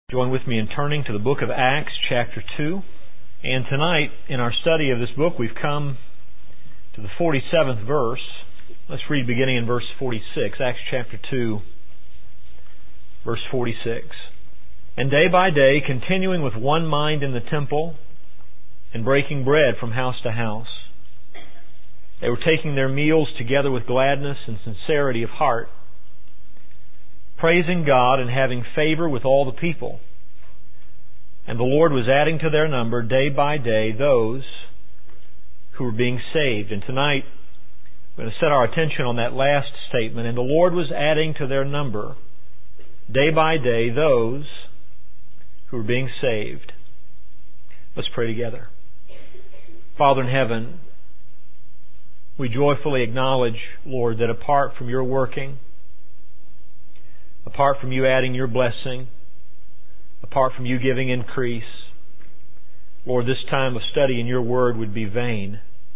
Join with me in turning to the book of Acts, chapter 2. And tonight, in our study of this book, we've come to the 47th verse. Let's read beginning in verse 46, Acts chapter 2, verse 46. And day by day, continuing with one mind in the temple, and breaking bread from house to house, they were taking their meals together with gladness and sincerity of heart, praising God and having favor with all the people. And the Lord was adding to their number day by day those who were being saved. And tonight, we're going to set our attention on that last statement. And the Lord was adding to their number day by day those who were being saved. Let's pray together. Father in heaven, we joyfully acknowledge, Lord, that apart from your working, apart from you adding your blessing, apart from you giving increase, Lord, this time of study in your word would be vain.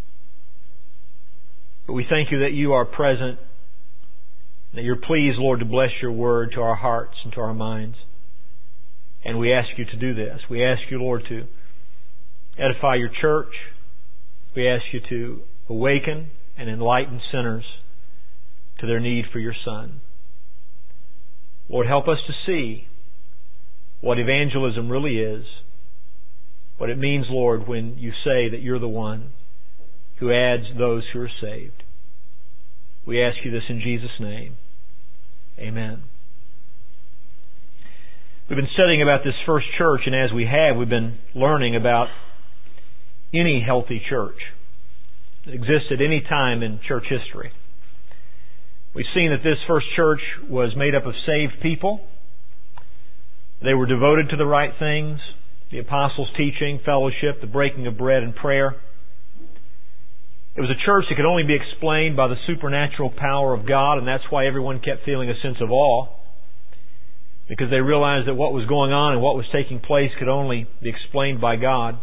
But we thank you that you are present, that you're pleased, Lord, to bless your word to our hearts and to our minds. And we ask you to do this. We ask you, Lord, to edify your church. We ask you to awaken and enlighten sinners to their need for your Son. Lord, help us to see what evangelism really is, what it means, Lord, when you say that you're the one who adds those who are saved. We ask you this in Jesus' name. Amen. We've been studying about this first church, and as we have, we've been learning about any healthy church that exists at any time in church history. We've seen that this first church was made up of saved people. They were devoted to the right things, the apostles' teaching, fellowship, the breaking of bread, and prayer. It was a church that could only be explained by the supernatural power of God, and that's why everyone kept feeling a sense of awe, because they realized that what was going on and what was taking place could only be explained by God.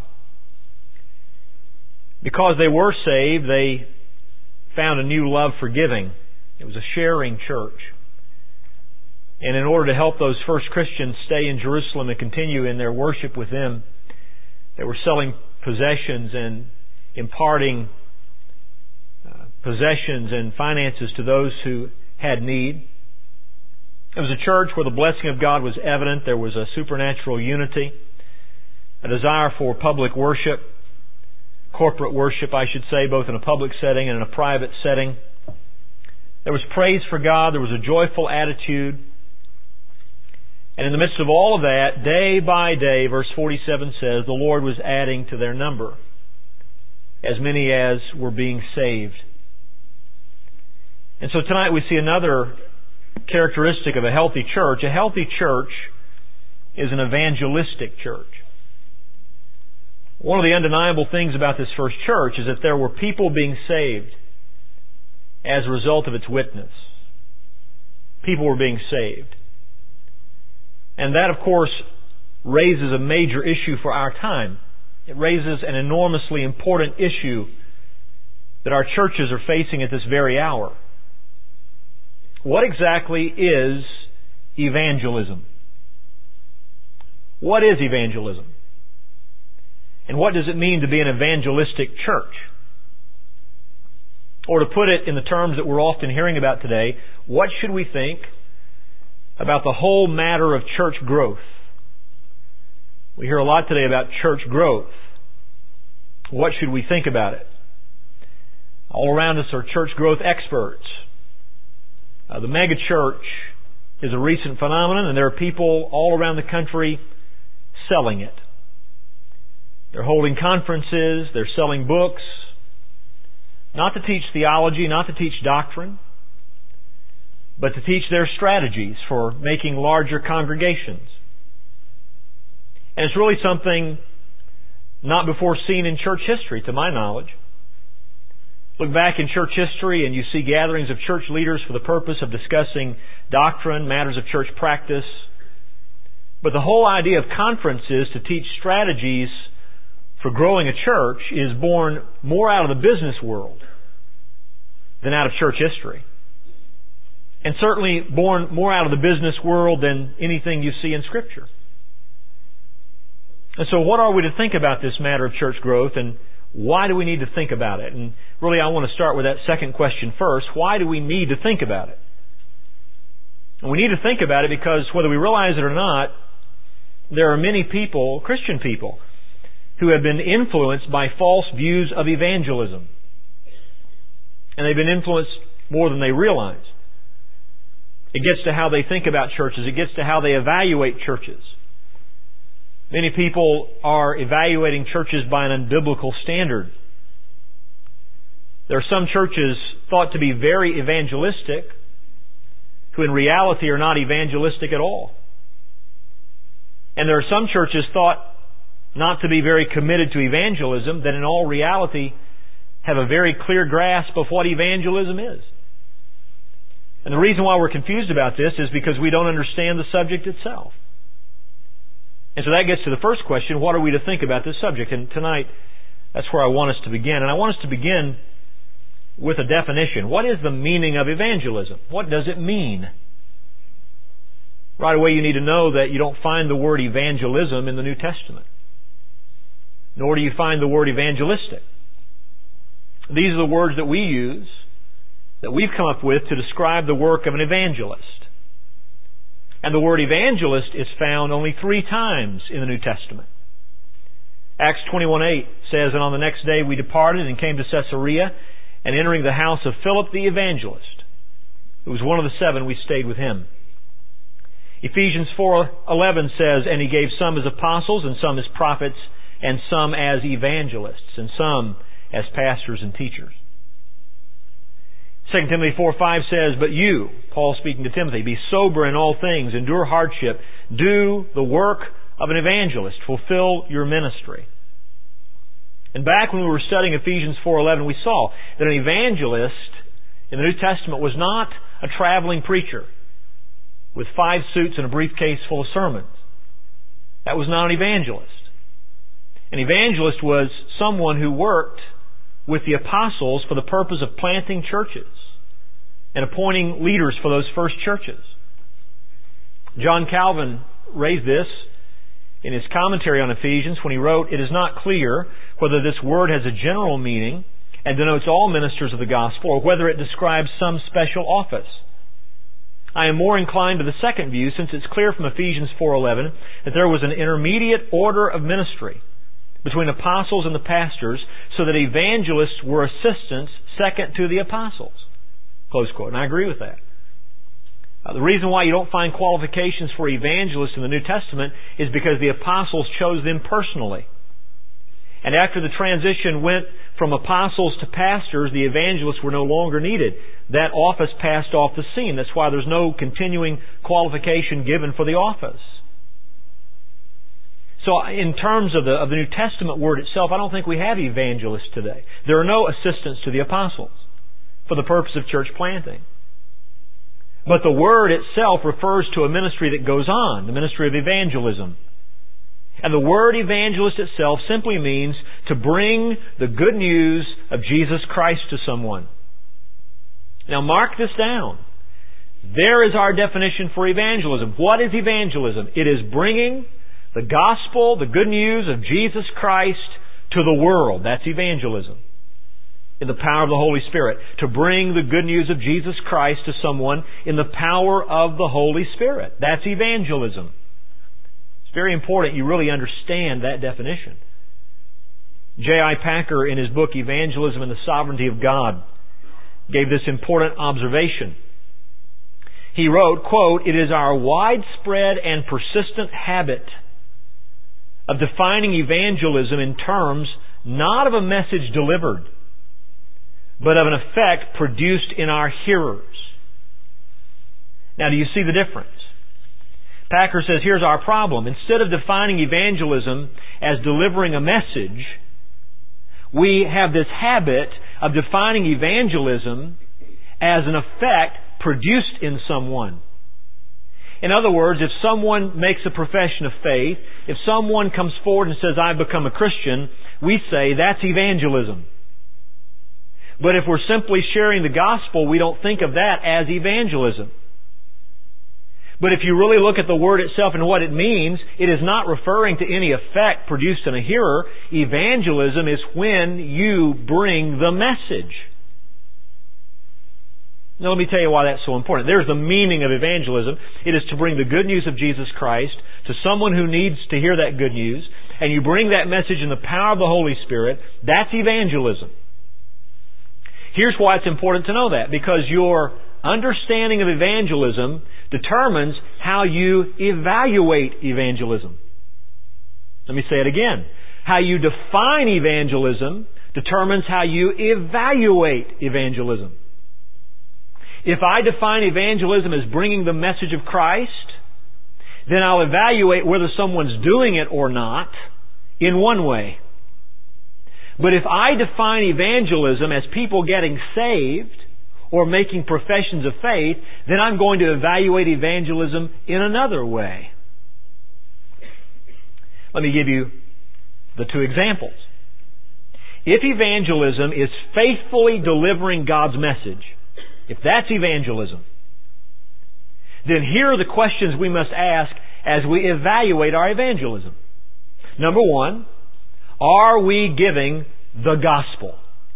Because they were saved, they found a new love for giving. It was a sharing church. And in order to help those first Christians stay in Jerusalem and continue in their worship with them, they were selling possessions and imparting possessions and finances to those who had need. It was a church where the blessing of God was evident. There was a supernatural unity, a desire for public worship, corporate worship, I should say, both in a public setting and in a private setting. There was praise for God. There was a joyful attitude. And in the midst of all of that, day by day, verse 47 says, the Lord was adding to their number as many as were being saved. And so tonight we see another characteristic of a healthy church. A healthy church is an evangelistic church. One of the undeniable things about this first church is that there were people being saved as a result of its witness. People were being saved. And that, of course, raises a major issue for our time. It raises an enormously important issue that our churches are facing at this very hour. What exactly is evangelism? What is evangelism? And what does it mean to be an evangelistic church? Or to put it in the terms that we're often hearing about today, what should we think about the whole matter of church growth? We hear a lot today about church growth. What should we think about it? All around us are church growth experts. The mega church is a recent phenomenon, and there are people all around the country selling it. They're holding conferences, they're selling books, not to teach theology, not to teach doctrine, but to teach their strategies for making larger congregations. And it's really something not before seen in church history, to my knowledge. Look back in church history and you see gatherings of church leaders for the purpose of discussing doctrine, matters of church practice. But the whole idea of conferences to teach strategies for growing a church is born more out of the business world than out of church history. And certainly born more out of the business world than anything you see in Scripture. And so what are we to think about this matter of church growth, and why do we need to think about it? And really I want to start with that second question first. Why do we need to think about it? And we need to think about it because whether we realize it or not, there are many people, Christian people, who have been influenced by false views of evangelism. And they've been influenced more than they realize. It gets to how they think about churches. It gets to how they evaluate churches. Many people are evaluating churches by an unbiblical standard. There are some churches thought to be very evangelistic who in reality are not evangelistic at all. And there are some churches thought not to be very committed to evangelism that in all reality have a very clear grasp of what evangelism is. And the reason why we're confused about this is because we don't understand the subject itself. And so that gets to the first question, what are we to think about this subject? And tonight, that's where I want us to begin. And I want us to begin with a definition. What is the meaning of evangelism? What does it mean? Right away you need to know that you don't find the word evangelism in the New Testament. Nor do you find the word evangelistic. These are the words that we use, that we've come up with to describe the work of an evangelist. And the word evangelist is found only 3 times in the New Testament. Acts 21:8 says, "And on the next day we departed and came to Caesarea, and entering the house of Philip the evangelist, who was one of the 7, we stayed with him." Ephesians 4:11 says, "And he gave some as apostles, and some as prophets, and some as evangelists, and some as pastors and teachers." 2 Timothy 4:5 says, "But you," Paul speaking to Timothy, "be sober in all things, endure hardship, do the work of an evangelist, fulfill your ministry." And back when we were studying Ephesians 4:11, we saw that an evangelist in the New Testament was not a traveling preacher with 5 suits and a briefcase full of sermons. That was not an evangelist. An evangelist was someone who worked with the apostles for the purpose of planting churches and appointing leaders for those first churches. John Calvin raised this in his commentary on Ephesians when he wrote, "It is not clear whether this word has a general meaning and denotes all ministers of the gospel, or whether it describes some special office. I am more inclined to the second view, since it's clear from Ephesians 4:11 that there was an intermediate order of ministry between apostles and the pastors, so that evangelists were assistants second to the apostles." Close quote. And I agree with that. The reason why you don't find qualifications for evangelists in the New Testament is because the apostles chose them personally. And after the transition went from apostles to pastors, the evangelists were no longer needed. That office passed off the scene. That's why there's no continuing qualification given for the office. So in terms of the New Testament word itself, I don't think we have evangelists today. There are no assistants to the apostles for the purpose of church planting. But the word itself refers to a ministry that goes on, the ministry of evangelism. And the word evangelist itself simply means to bring the good news of Jesus Christ to someone. Now mark this down. There is our definition for evangelism. What is evangelism? It is bringing the gospel, the good news of Jesus Christ to the world. That's evangelism. In the power of the Holy Spirit. To bring the good news of Jesus Christ to someone in the power of the Holy Spirit. That's evangelism. It's very important you really understand that definition. J.I. Packer, in his book Evangelism and the Sovereignty of God, gave this important observation. He wrote, quote, "It is our widespread and persistent habit of defining evangelism in terms not of a message delivered, but of an effect produced in our hearers." Now, do you see the difference? Packer says, here's our problem. Instead of defining evangelism as delivering a message, we have this habit of defining evangelism as an effect produced in someone. In other words, if someone makes a profession of faith, if someone comes forward and says, "I've become a Christian," we say that's evangelism. But if we're simply sharing the gospel, we don't think of that as evangelism. But if you really look at the word itself and what it means, it is not referring to any effect produced in a hearer. Evangelism is when you bring the message. Now let me tell you why that's so important. There's the meaning of evangelism. It is to bring the good news of Jesus Christ to someone who needs to hear that good news, and you bring that message in the power of the Holy Spirit. That's evangelism. Here's why it's important to know that. Because your understanding of evangelism determines how you evaluate evangelism. Let me say it again. How you define evangelism determines how you evaluate evangelism. If I define evangelism as bringing the message of Christ, then I'll evaluate whether someone's doing it or not in one way. But if I define evangelism as people getting saved or making professions of faith, then I'm going to evaluate evangelism in another way. Let me give you the two examples. If evangelism is faithfully delivering God's message, if that's evangelism, then here are the questions we must ask as we evaluate our evangelism. Number one, are we giving the gospel?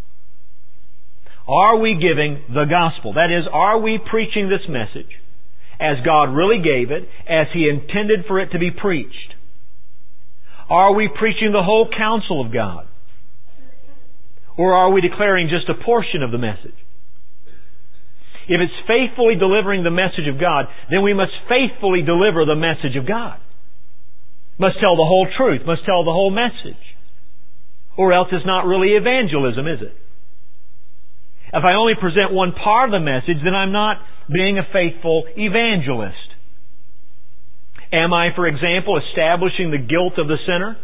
Are we giving the gospel? That is, are we preaching this message as God really gave it, as He intended for it to be preached? Are we preaching the whole counsel of God? Or are we declaring just a portion of the message? If it's faithfully delivering the message of God, then we must faithfully deliver the message of God. Must tell the whole truth, must tell the whole message. Or else it's not really evangelism, is it? If I only present one part of the message, then I'm not being a faithful evangelist. Am I, for example, establishing the guilt of the sinner?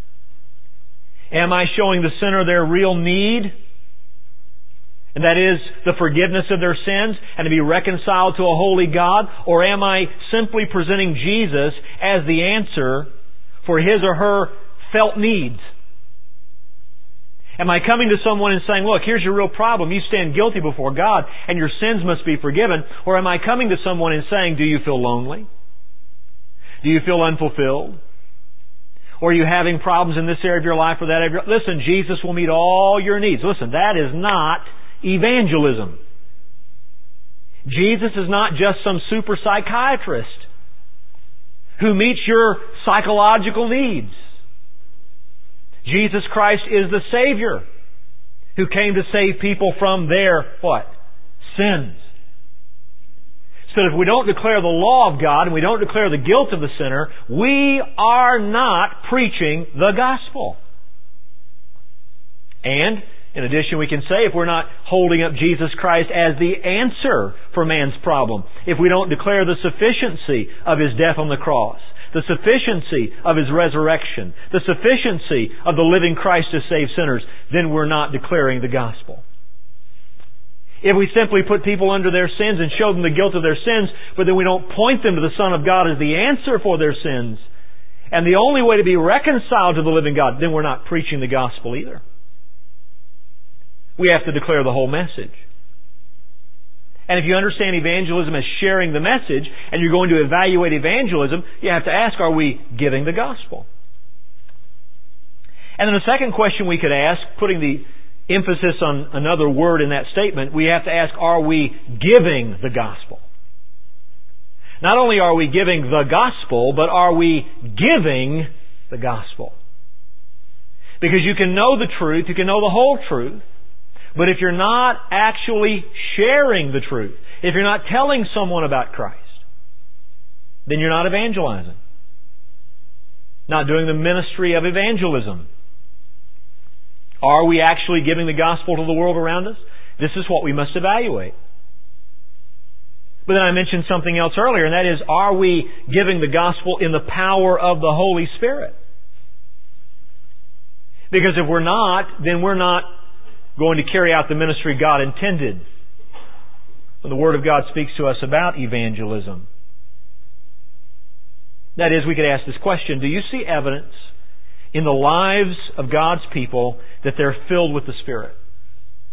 Am I showing the sinner their real need? And that is the forgiveness of their sins and to be reconciled to a holy God? Or am I simply presenting Jesus as the answer for his or her felt needs? Am I coming to someone and saying, look, here's your real problem. You stand guilty before God and your sins must be forgiven. Or am I coming to someone and saying, do you feel lonely? Do you feel unfulfilled? Or are you having problems in this area of your life or that area? Listen, Jesus will meet all your needs. Listen, that is not evangelism. Jesus is not just some super psychiatrist who meets your psychological needs. Jesus Christ is the Savior who came to save people from their, what? Sins. So if we don't declare the law of God and we don't declare the guilt of the sinner, we are not preaching the gospel. And in addition, we can say if we're not holding up Jesus Christ as the answer for man's problem, if we don't declare the sufficiency of His death on the cross, the sufficiency of His resurrection, the sufficiency of the living Christ to save sinners, then we're not declaring the gospel. If we simply put people under their sins and show them the guilt of their sins, but then we don't point them to the Son of God as the answer for their sins, and the only way to be reconciled to the living God, then we're not preaching the gospel either. We have to declare the whole message. And if you understand evangelism as sharing the message, and you're going to evaluate evangelism, you have to ask, are we giving the gospel? And then the second question we could ask, putting the emphasis on another word in that statement, we have to ask, are we giving the gospel? Not only are we giving the gospel, but are we giving the gospel? Because you can know the truth, you can know the whole truth, but if you're not actually sharing the truth, if you're not telling someone about Christ, then you're not evangelizing. Not doing the ministry of evangelism. Are we actually giving the gospel to the world around us? This is what we must evaluate. But then I mentioned something else earlier, and that is, are we giving the gospel in the power of the Holy Spirit? Because if we're not, then we're not going to carry out the ministry God intended when the Word of God speaks to us about evangelism. That is, we could ask this question, do you see evidence in the lives of God's people that they're filled with the Spirit?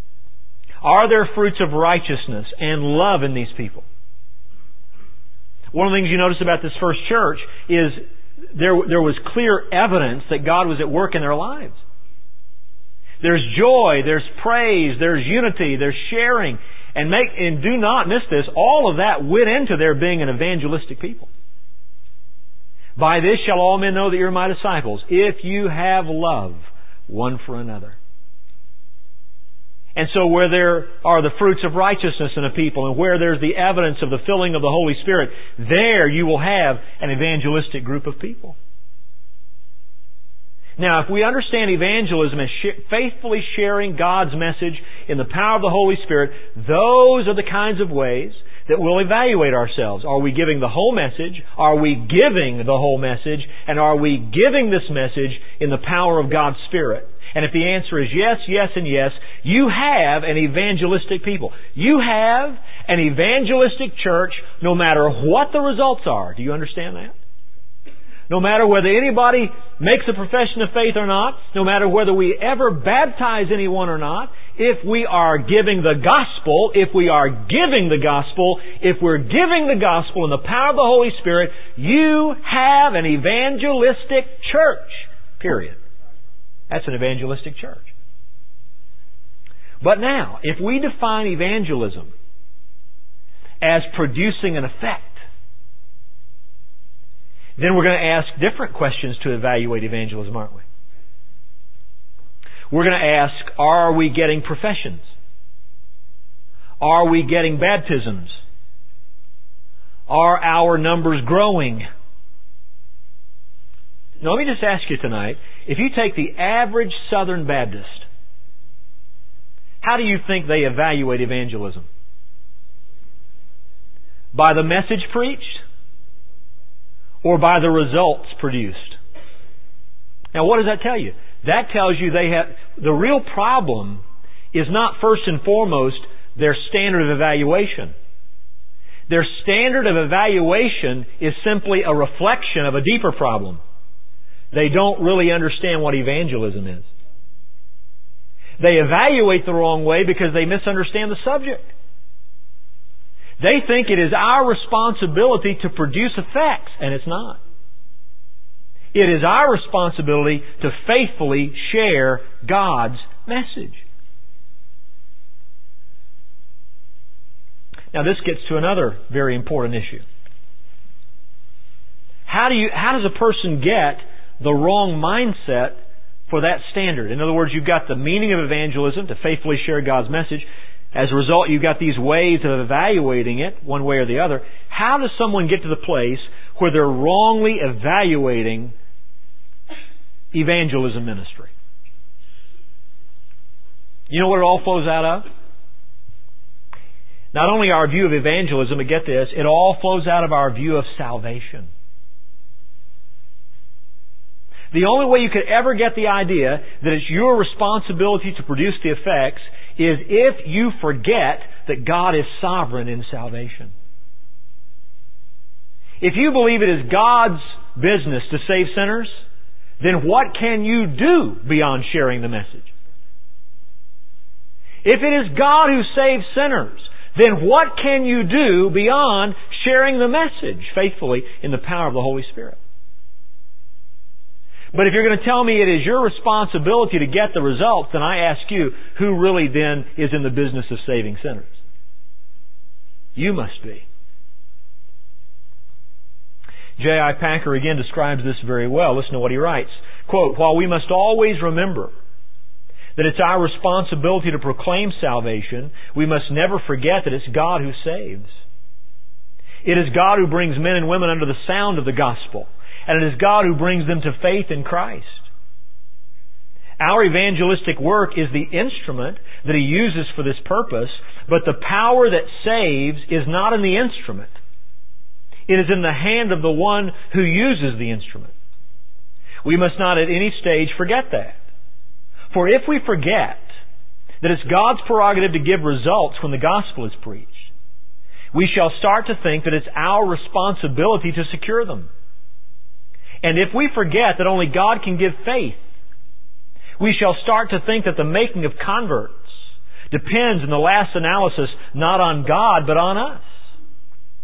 Are there fruits of righteousness and love in these people? One of the things you notice about this first church is there was clear evidence that God was at work in their lives. There's joy, there's praise, there's unity, there's sharing. And do not miss this, all of that went into their being an evangelistic people. By this shall all men know that you're my disciples, if you have love one for another. And so where there are the fruits of righteousness in a people, and where there's the evidence of the filling of the Holy Spirit, there you will have an evangelistic group of people. Now, if we understand evangelism as faithfully sharing God's message in the power of the Holy Spirit, those are the kinds of ways that we'll evaluate ourselves. Are we giving the whole message? Are we giving the whole message? And are we giving this message in the power of God's Spirit? And if the answer is yes, yes, and yes, you have an evangelistic people. You have an evangelistic church no matter what the results are. Do you understand that? No matter whether anybody makes a profession of faith or not, no matter whether we ever baptize anyone or not, if we are giving the gospel, if we're giving the gospel in the power of the Holy Spirit, you have an evangelistic church. Period. That's an evangelistic church. But now, if we define evangelism as producing an effect, then we're going to ask different questions to evaluate evangelism, aren't we? We're going to ask, are we getting professions? Are we getting baptisms? Are our numbers growing? Now let me just ask you tonight, if you take the average Southern Baptist, how do you think they evaluate evangelism? By the message preached? Or by the results produced? Now what does that tell you? That tells you the real problem is not first and foremost their standard of evaluation. Their standard of evaluation is simply a reflection of a deeper problem. They don't really understand what evangelism is. They evaluate the wrong way because they misunderstand the subject. They think it is our responsibility to produce effects, and it's not. It is our responsibility to faithfully share God's message. Now this gets to another very important issue. How does a person get the wrong mindset for that standard? In other words, you've got the meaning of evangelism, to faithfully share God's message. As a result, you've got these ways of evaluating it, one way or the other. How does someone get to the place where they're wrongly evaluating evangelism ministry? You know what it all flows out of? Not only our view of evangelism, but get this, it all flows out of our view of salvation. The only way you could ever get the idea that it's your responsibility to produce the effects is if you forget that God is sovereign in salvation. If you believe it is God's business to save sinners, then what can you do beyond sharing the message? If it is God who saves sinners, then what can you do beyond sharing the message faithfully in the power of the Holy Spirit? But if you're going to tell me it is your responsibility to get the results, then I ask you, who really then is in the business of saving sinners? You must be. J.I. Packer again describes this very well. Listen to what he writes. Quote, "While we must always remember that it's our responsibility to proclaim salvation, we must never forget that it's God who saves. It is God who brings men and women under the sound of the gospel. And it is God who brings them to faith in Christ. Our evangelistic work is the instrument that He uses for this purpose, but the power that saves is not in the instrument. It is in the hand of the one who uses the instrument. We must not at any stage forget that. For if we forget that it's God's prerogative to give results when the gospel is preached, we shall start to think that it's our responsibility to secure them. And if we forget that only God can give faith, we shall start to think that the making of converts depends in the last analysis not on God but on us.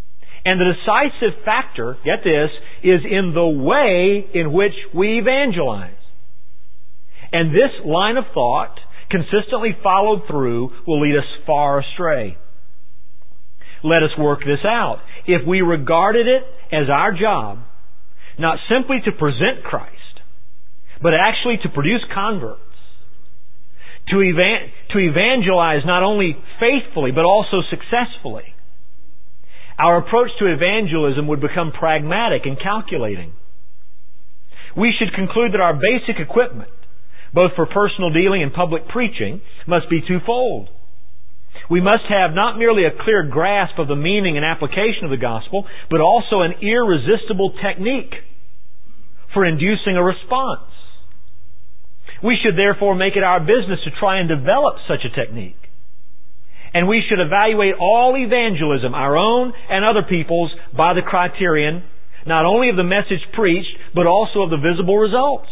And the decisive factor, get this, is in the way in which we evangelize. And this line of thought, consistently followed through, will lead us far astray. Let us work this out. If we regarded it as our job, not simply to present Christ, but actually to produce converts, to evangelize not only faithfully, but also successfully, our approach to evangelism would become pragmatic and calculating. We should conclude that our basic equipment, both for personal dealing and public preaching, must be twofold. We must have not merely a clear grasp of the meaning and application of the gospel, but also an irresistible technique for inducing a response. We should therefore make it our business to try and develop such a technique. And we should evaluate all evangelism, our own and other people's, by the criterion not only of the message preached, but also of the visible results.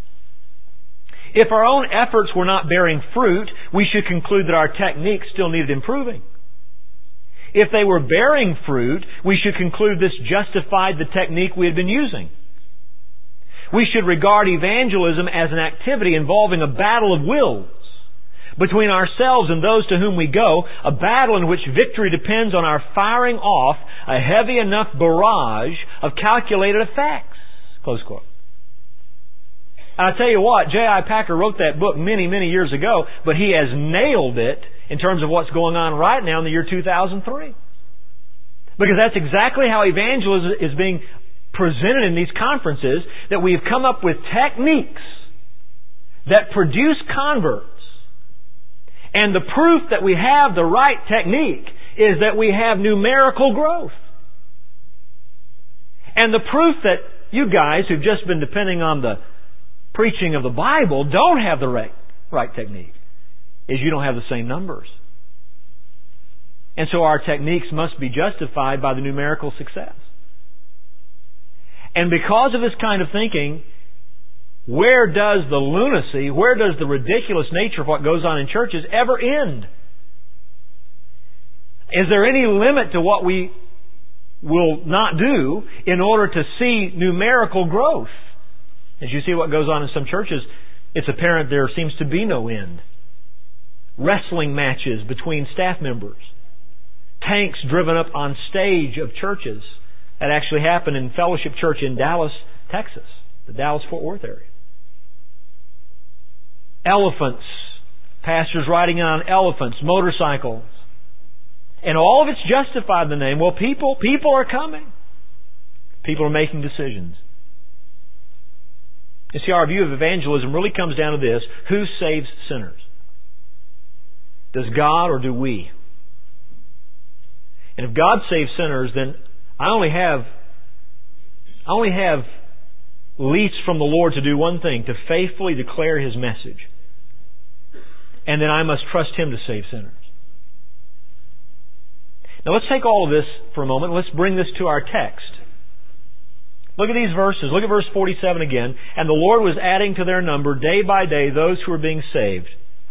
If our own efforts were not bearing fruit, we should conclude that our technique still needed improving. If they were bearing fruit, we should conclude this justified the technique we had been using. We should regard evangelism as an activity involving a battle of wills between ourselves and those to whom we go, a battle in which victory depends on our firing off a heavy enough barrage of calculated effects. Close quote. I tell you what, J.I. Packer wrote that book many, many years ago, but he has nailed it in terms of what's going on right now in the year 2003. Because that's exactly how evangelism is being presented in these conferences, that we have come up with techniques that produce converts. And the proof that we have the right technique is that we have numerical growth. And the proof that you guys who've just been depending on the preaching of the Bible don't have the right technique is you don't have the same numbers. And so our techniques must be justified by the numerical success. And because of this kind of thinking, where does the lunacy, where does the ridiculous nature of what goes on in churches ever end? Is there any limit to what we will not do in order to see numerical growth? As you see what goes on in some churches, it's apparent there seems to be no end. Wrestling matches between staff members. Tanks driven up on stage of churches. That actually happened in Fellowship Church in Dallas, Texas. The Dallas-Fort Worth area. Elephants. Pastors riding on elephants, motorcycles. And all of it's justified in the name. Well, people are coming. People are making decisions. You see, our view of evangelism really comes down to this. Who saves sinners? Does God or do we? And if God saves sinners, then I only have lease from the Lord to do one thing, to faithfully declare His message. And then I must trust Him to save sinners. Now let's take all of this for a moment. Let's bring this to our text. Look at these verses. Look at verse 47 again. And the Lord was adding to their number day by day those who were being saved.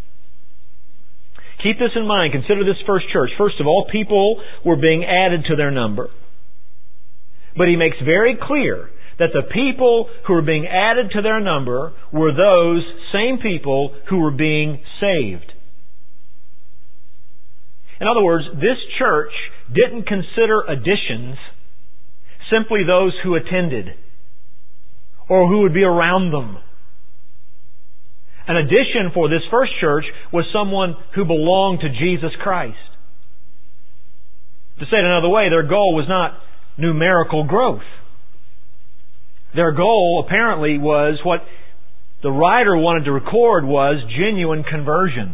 Keep this in mind. Consider this first church. First of all, people were being added to their number. But he makes very clear that the people who were being added to their number were those same people who were being saved. In other words, this church didn't consider additions simply those who attended or who would be around them. An addition for this first church was someone who belonged to Jesus Christ. To say it another way, their goal was not numerical growth. Their goal apparently was what the writer wanted to record was genuine conversion.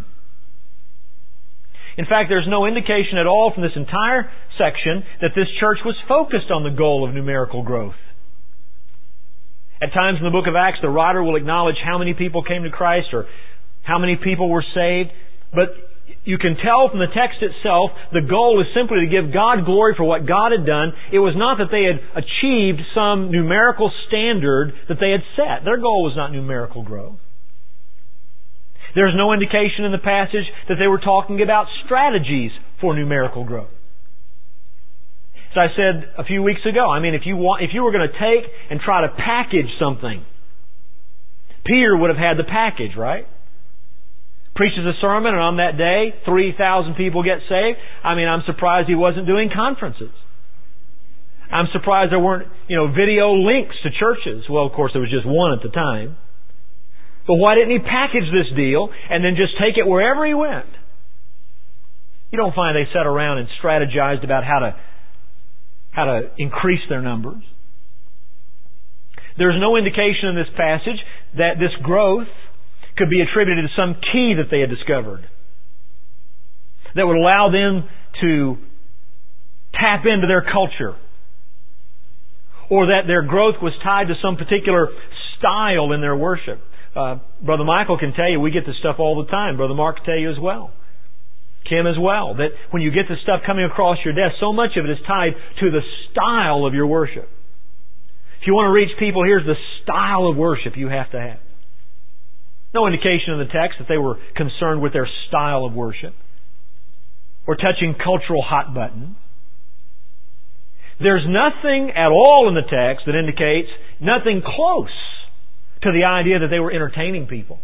In fact, there's no indication at all from this entire section that this church was focused on the goal of numerical growth. At times in the book of Acts, the writer will acknowledge how many people came to Christ or how many people were saved. But you can tell from the text itself, the goal is simply to give God glory for what God had done. It was not that they had achieved some numerical standard that they had set. Their goal was not numerical growth. There's no indication in the passage that they were talking about strategies for numerical growth. As I said a few weeks ago, if you were going to take and try to package something, Peter would have had the package, right? Preaches a sermon, and on that day, 3,000 people get saved. I'm surprised he wasn't doing conferences. I'm surprised there weren't, video links to churches. Well, of course, there was just one at the time. But why didn't he package this deal and then just take it wherever he went? You don't find they sat around and strategized about how to increase their numbers. There's no indication in this passage that this growth could be attributed to some key that they had discovered that would allow them to tap into their culture, or that their growth was tied to some particular style in their worship. Brother Michael can tell you we get this stuff all the time. Brother Mark can tell you as well. Kim as well. That when you get this stuff coming across your desk, so much of it is tied to the style of your worship. If you want to reach people, here's the style of worship you have to have. No indication in the text that they were concerned with their style of worship or touching cultural hot buttons. There's nothing at all in the text that indicates nothing close to the idea that they were entertaining people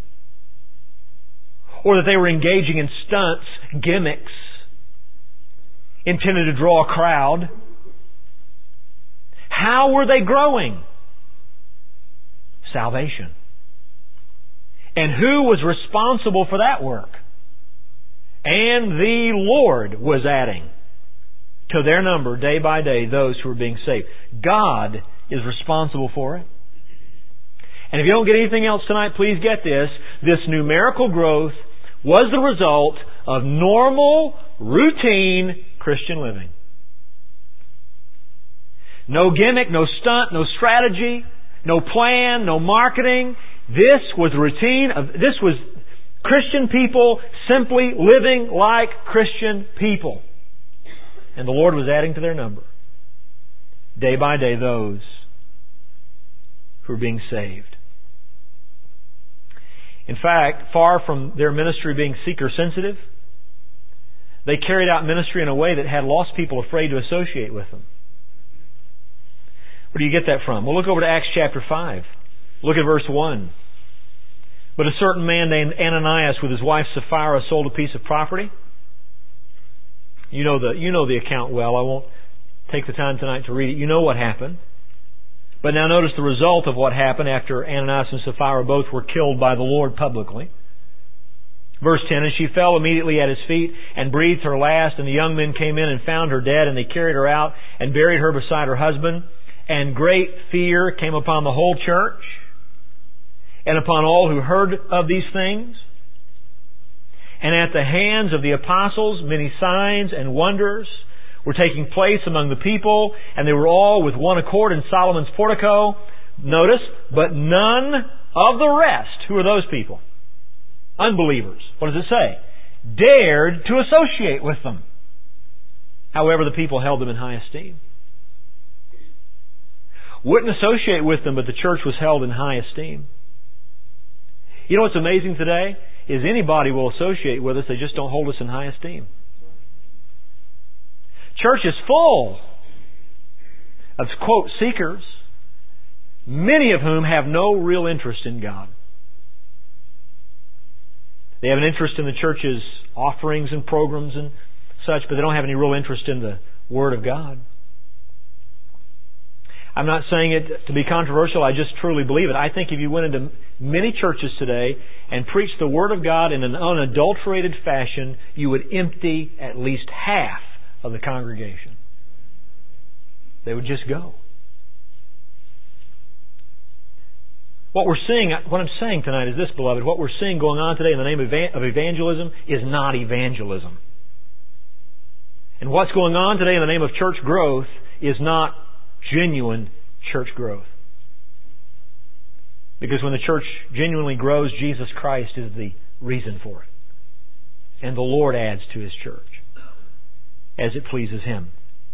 or that they were engaging in stunts, gimmicks, intended to draw a crowd. How were they growing? Salvation. And who was responsible for that work? And the Lord was adding to their number day by day those who were being saved. God is responsible for it. And if you don't get anything else tonight, please get this. This numerical growth was the result of normal, routine Christian living. No gimmick, no stunt, no strategy, no plan, no marketing. This was Christian people simply living like Christian people. And the Lord was adding to their number, day by day, those who were being saved. In fact, far from their ministry being seeker-sensitive, they carried out ministry in a way that had lost people afraid to associate with them. Where do you get that from? Well, look over to Acts chapter 5. Look at verse 1. But a certain man named Ananias with his wife Sapphira sold a piece of property. You know the account well. I won't take the time tonight to read it. You know what happened. But now notice the result of what happened after Ananias and Sapphira both were killed by the Lord publicly. Verse 10, and she fell immediately at his feet and breathed her last, and the young men came in and found her dead, and they carried her out and buried her beside her husband. And great fear came upon the whole church and upon all who heard of these things. And at the hands of the apostles, many signs and wonders were taking place among the people, and they were all with one accord in Solomon's portico. Notice, but none of the rest, who are those people? Unbelievers. What does it say? Dared to associate with them. However, the people held them in high esteem. Wouldn't associate with them, but the church was held in high esteem. You know what's amazing today? Is anybody will associate with us, they just don't hold us in high esteem. Church is full of, quote, seekers, many of whom have no real interest in God. They have an interest in the church's offerings and programs and such, but they don't have any real interest in the Word of God. I'm not saying it to be controversial, I just truly believe it. I think if you went into many churches today and preached the Word of God in an unadulterated fashion, you would empty at least half of the congregation. They would just go. What I'm saying tonight is this, beloved. What we're seeing going on today in the name of evangelism is not evangelism. And what's going on today in the name of church growth is not genuine church growth. Because when the church genuinely grows, Jesus Christ is the reason for it. And the Lord adds to His church as it pleases Him.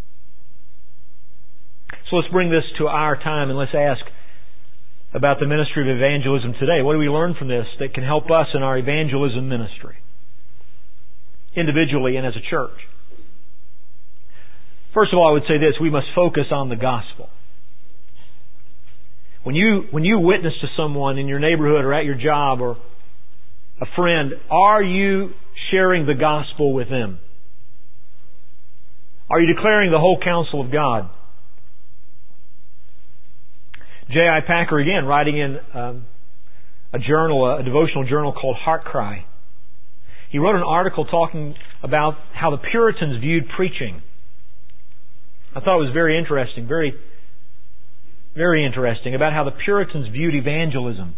So let's bring this to our time and let's ask about the ministry of evangelism today. What do we learn from this that can help us in our evangelism ministry? Individually and as a church. First of all, I would say this: we must focus on the gospel. When you witness to someone in your neighborhood or at your job or a friend, are you sharing the gospel with them? Are you declaring the whole counsel of God? J.I. Packer, again, writing in a devotional journal called Heart Cry, he wrote an article talking about how the Puritans viewed preaching. I thought it was very interesting, very, very interesting, about how the Puritans viewed evangelism.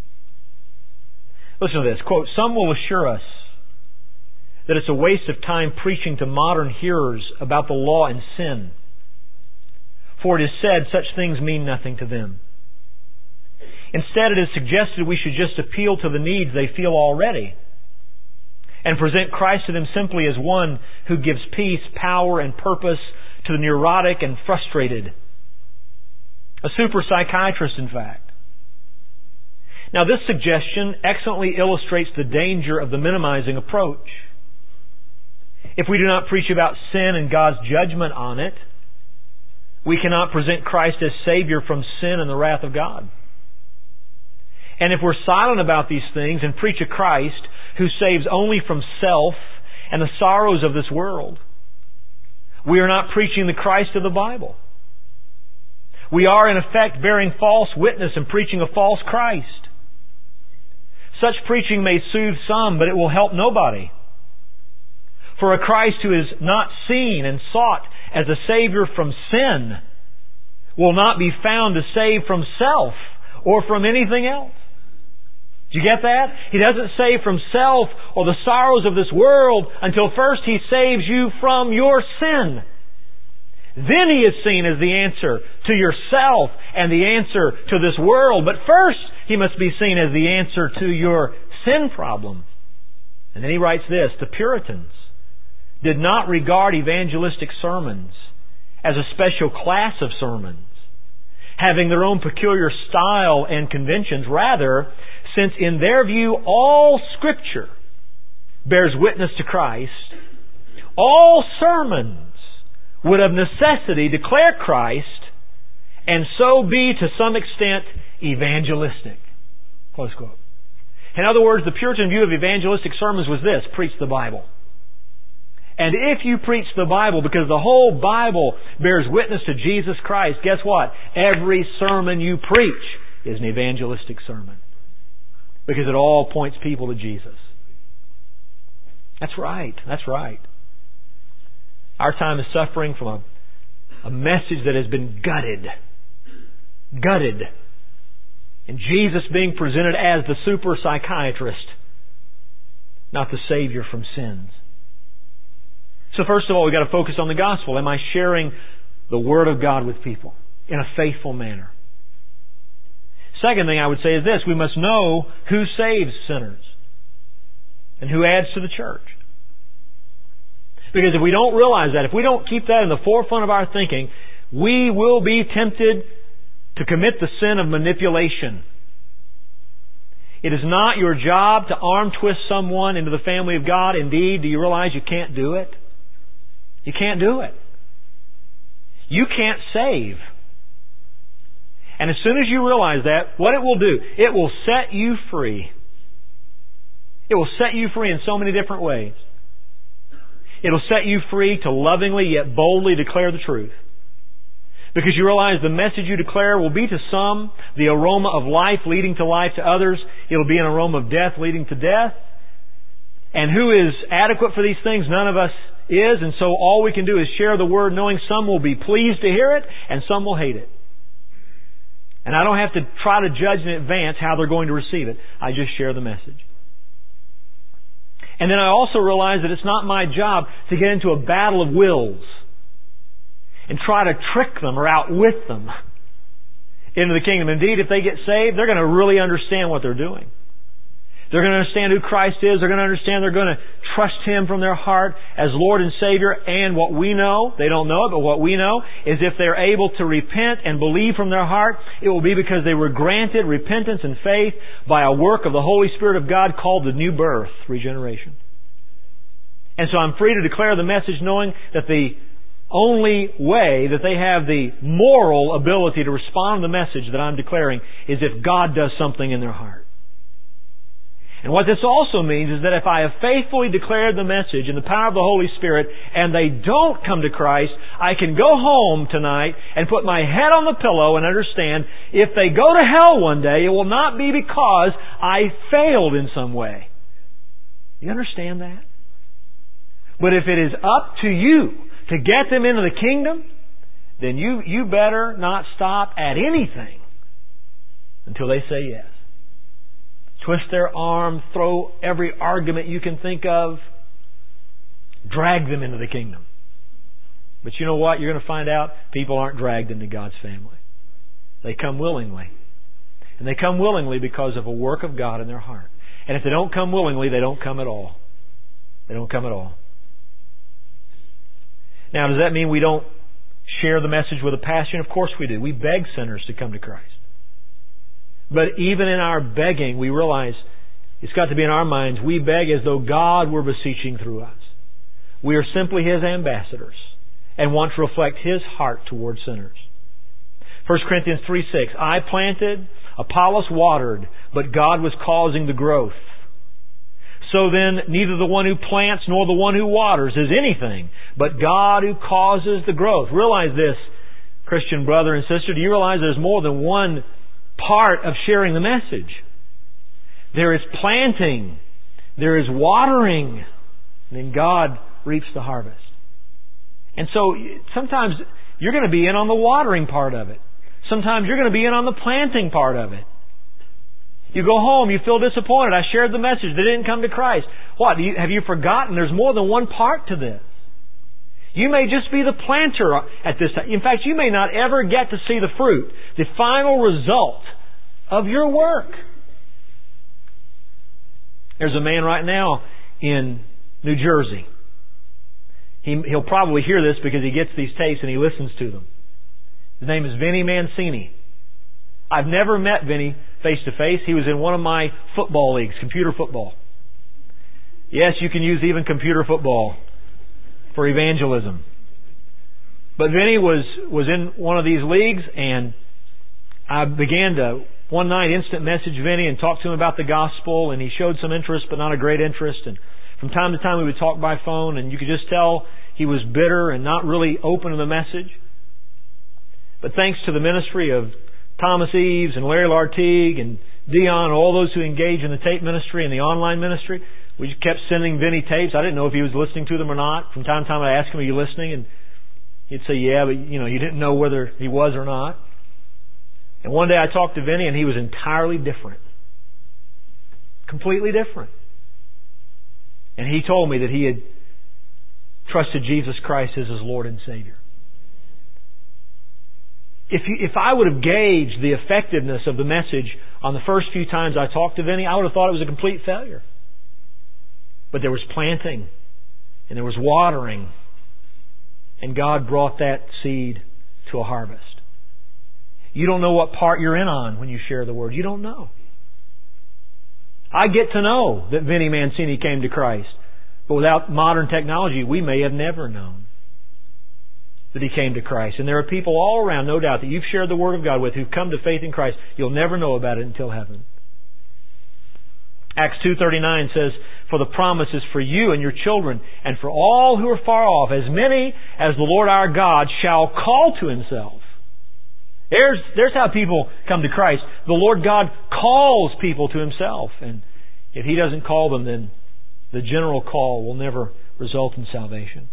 Listen to this, quote, "Some will assure us that it's a waste of time preaching to modern hearers about the law and sin, for it is said such things mean nothing to them. Instead, it is suggested we should just appeal to the needs they feel already and present Christ to them simply as one who gives peace, power, and purpose to the neurotic and frustrated. A super psychiatrist, in fact. Now, this suggestion excellently illustrates the danger of the minimizing approach. If we do not preach about sin and God's judgment on it, we cannot present Christ as Savior from sin and the wrath of God. And if we're silent about these things and preach a Christ who saves only from self and the sorrows of this world, we are not preaching the Christ of the Bible. We are, in effect, bearing false witness and preaching a false Christ. Such preaching may soothe some, but it will help nobody. For a Christ who is not seen and sought as a Savior from sin will not be found to save from self or from anything else. Do you get that? He doesn't save from self or the sorrows of this world until first He saves you from your sin. Then He is seen as the answer to yourself and the answer to this world. But first, He must be seen as the answer to your sin problem. And then he writes this: the Puritans did not regard evangelistic sermons as a special class of sermons, having their own peculiar style and conventions. Rather, since in their view all Scripture bears witness to Christ, all sermons would of necessity declare Christ and so be to some extent evangelistic. Close quote. In other words, the Puritan view of evangelistic sermons was this: preach the Bible. And if you preach the Bible, because the whole Bible bears witness to Jesus Christ, guess what? Every sermon you preach is an evangelistic sermon. Because it all points people to Jesus. That's right. That's right. Our time is suffering from a message that has been gutted. Gutted. And Jesus being presented as the super psychiatrist, not the Savior from sins. So first of all, we've got to focus on the gospel. Am I sharing the Word of God with people in a faithful manner? Second thing I would say is this: we must know who saves sinners and who adds to the church. Because if we don't realize that, if we don't keep that in the forefront of our thinking, we will be tempted to commit the sin of manipulation. It is not your job to arm twist someone into the family of God. Indeed, do you realize you can't do it? You can't do it. You can't save. And as soon as you realize that, what it will do, it will set you free. It will set you free in so many different ways. It will set you free to lovingly yet boldly declare the truth. Because you realize the message you declare will be to some the aroma of life leading to life, to others it will be an aroma of death leading to death. And who is adequate for these things? None of us is. And so all we can do is share the Word, knowing some will be pleased to hear it and some will hate it. And I don't have to try to judge in advance how they're going to receive it. I just share the message. And then I also realize that it's not my job to get into a battle of wills and try to trick them or outwit them into the kingdom. Indeed, if they get saved, they're going to really understand what they're doing. They're going to understand who Christ is. They're going to understand they're going to trust Him from their heart as Lord and Savior. And what we know, they don't know it, but what we know is if they're able to repent and believe from their heart, it will be because they were granted repentance and faith by a work of the Holy Spirit of God called the new birth, regeneration. And so I'm free to declare the message knowing that the only way that they have the moral ability to respond to the message that I'm declaring is if God does something in their heart. And what this also means is that if I have faithfully declared the message in the power of the Holy Spirit and they don't come to Christ, I can go home tonight and put my head on the pillow and understand if they go to hell one day, it will not be because I failed in some way. You understand that? But if it is up to you to get them into the kingdom, then you better not stop at anything until they say yes. Twist their arm, throw every argument you can think of, drag them into the kingdom. But you know what? You're going to find out people aren't dragged into God's family. They come willingly. And they come willingly because of a work of God in their heart. And if they don't come willingly, they don't come at all. They don't come at all. Now, does that mean we don't share the message with a passion? Of course we do. We beg sinners to come to Christ. But even in our begging, we realize it's got to be in our minds. We beg as though God were beseeching through us. We are simply His ambassadors and want to reflect His heart toward sinners. 1 Corinthians 3:6, I planted, Apollos watered, but God was causing the growth. So then, neither the one who plants nor the one who waters is anything, but God who causes the growth. Realize this, Christian brother and sister. Do you realize there's more than one part of sharing the message? There is planting, there is watering, and then God reaps the harvest. And so sometimes you're going to be in on the watering part of it. Sometimes you're going to be in on the planting part of it. You go home, you feel disappointed. I shared the message, they didn't come to Christ. What? Have you forgotten? There's more than one part to this. You may just be the planter at this time. In fact, you may not ever get to see the fruit, the final result of your work. There's a man right now in New Jersey. He'll probably hear this because he gets these tapes and he listens to them. His name is Vinny Mancini. I've never met Vinny face to face. He was in one of my football leagues, computer football. Yes, you can use even computer football for evangelism. But Vinny was in one of these leagues, and I began to one night instant message Vinny and talk to him about the gospel, and he showed some interest but not a great interest. And from time to time we would talk by phone, and you could just tell he was bitter and not really open to the message. But thanks to the ministry of Thomas Eves and Larry Lartigue and Dion, all those who engage in the tape ministry and the online ministry, we just kept sending Vinny tapes. I didn't know if he was listening to them or not. From time to time I'd ask him, are you listening? And he'd say, yeah, but you didn't know whether he was or not. And one day I talked to Vinny and he was entirely different. Completely different. And he told me that he had trusted Jesus Christ as his Lord and Savior. If I would have gauged the effectiveness of the message on the first few times I talked to Vinny, I would have thought it was a complete failure. But there was planting, and there was watering, and God brought that seed to a harvest. You don't know what part you're in on when you share the Word. You don't know. I get to know that Vinny Mancini came to Christ, but without modern technology, we may have never known that he came to Christ. And there are people all around, no doubt, that you've shared the Word of God with who've come to faith in Christ. You'll never know about it until heaven. Acts 2:39 says, for the promise is for you and your children, and for all who are far off, as many as the Lord our God shall call to Himself. There's how people come to Christ. The Lord God calls people to Himself. And if He doesn't call them, then the general call will never result in salvation.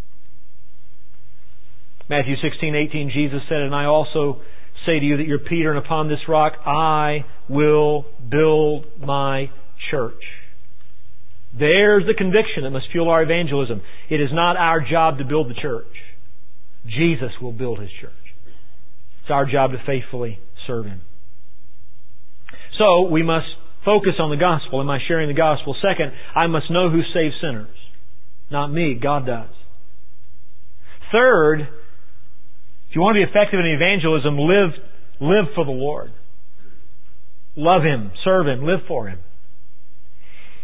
Matthew 16:18, Jesus said, and I also say to you that you're Peter, and upon this rock I will build my church. There's the conviction that must fuel our evangelism. It is not our job to build the church. Jesus will build His church. It's our job to faithfully serve Him. So we must focus on the gospel. Am I sharing the gospel? Second, I must know who saves sinners. Not me, God does. Third, if you want to be effective in evangelism, live for the Lord. Love Him, serve Him, live for Him.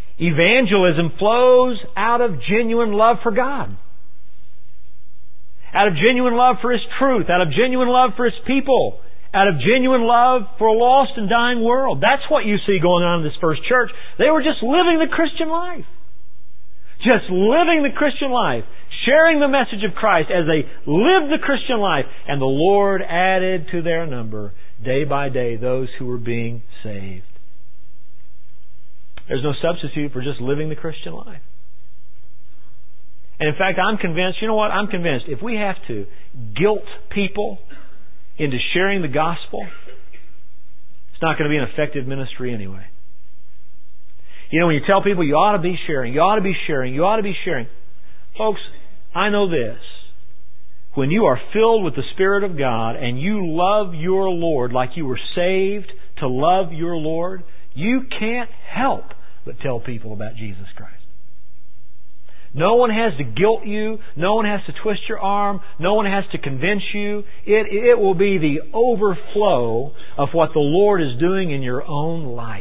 Evangelism flows out of genuine love for God. out of genuine love for His truth, out of genuine love for His people, out of genuine love for a lost and dying world. That's what you see going on in this first church. They were just living the Christian life. Just living the Christian life. Sharing the message of Christ as they lived the Christian life. And the Lord added to their number, day by day, those who were being saved. There's no substitute for just living the Christian life. And in fact, I'm convinced, you know what? I'm convinced if we have to guilt people into sharing the gospel, it's not going to be an effective ministry anyway. You know, when you tell people you ought to be sharing, you ought to be sharing, you ought to be sharing. Folks, I know this. When you are filled with the Spirit of God and you love your Lord like you were saved to love your Lord, you can't help but tell people about Jesus Christ. No one has to guilt you. No one has to twist your arm. No one has to convince you. It will be the overflow of what the Lord is doing in your own life.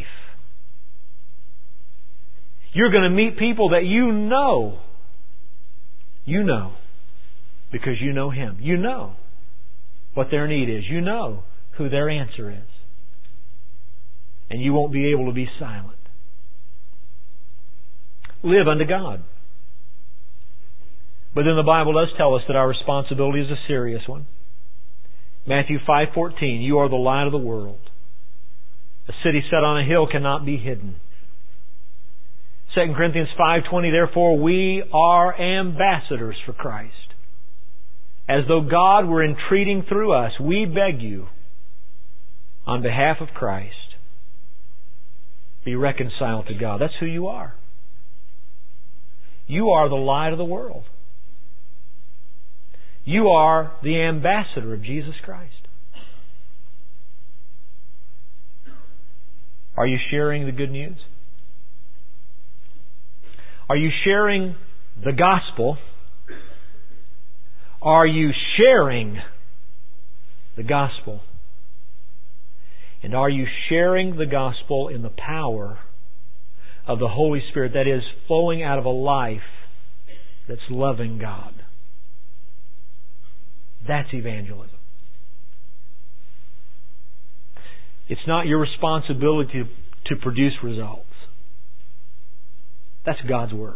You're going to meet people that you know. You know. Because you know Him. You know what their need is. You know who their answer is. And you won't be able to be silent. Live unto God. But then the Bible does tell us that our responsibility is a serious one. Matthew 5:14, you are the light of the world. A city set on a hill cannot be hidden. 2 Corinthians 5:20, therefore we are ambassadors for Christ. As though God were entreating through us, we beg you, on behalf of Christ, be reconciled to God. That's who you are. You are the light of the world. You are the ambassador of Jesus Christ. Are you sharing the good news? Are you sharing the gospel? Are you sharing the gospel? And are you sharing the gospel in the power of the Holy Spirit that is flowing out of a life that's loving God? That's evangelism. It's not your responsibility to produce results. That's God's work.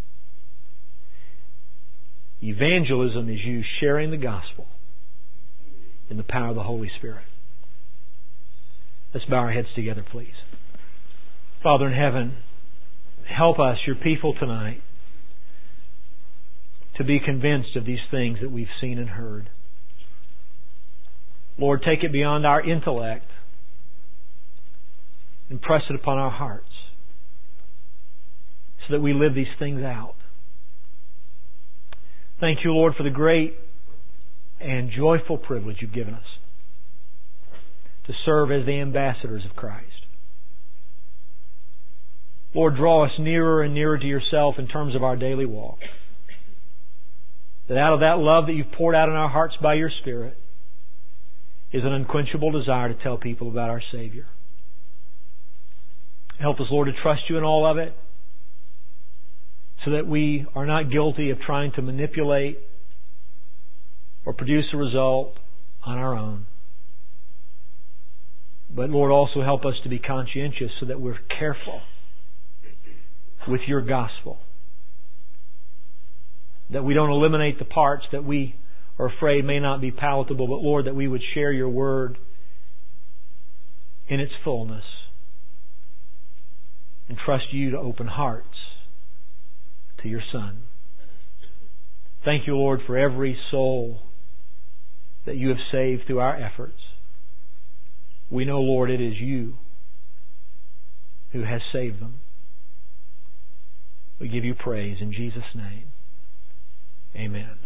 Evangelism is you sharing the gospel in the power of the Holy Spirit. Let's bow our heads together, please. Father in heaven, help us, your people tonight, to be convinced of these things that we've seen and heard. Lord, take it beyond our intellect and press it upon our hearts so that we live these things out. Thank you, Lord, for the great and joyful privilege you've given us to serve as the ambassadors of Christ. Lord, draw us nearer and nearer to yourself in terms of our daily walk. That out of that love that you've poured out in our hearts by your Spirit is an unquenchable desire to tell people about our Savior. Help us, Lord, to trust you in all of it so that we are not guilty of trying to manipulate or produce a result on our own. But Lord, also help us to be conscientious so that we're careful with your gospel. That we don't eliminate the parts that we are afraid may not be palatable, but Lord, that we would share your word in its fullness and trust you to open hearts to your Son. Thank you, Lord, for every soul that you have saved through our efforts. We know, Lord, it is you who has saved them. We give you praise in Jesus' name. Amen.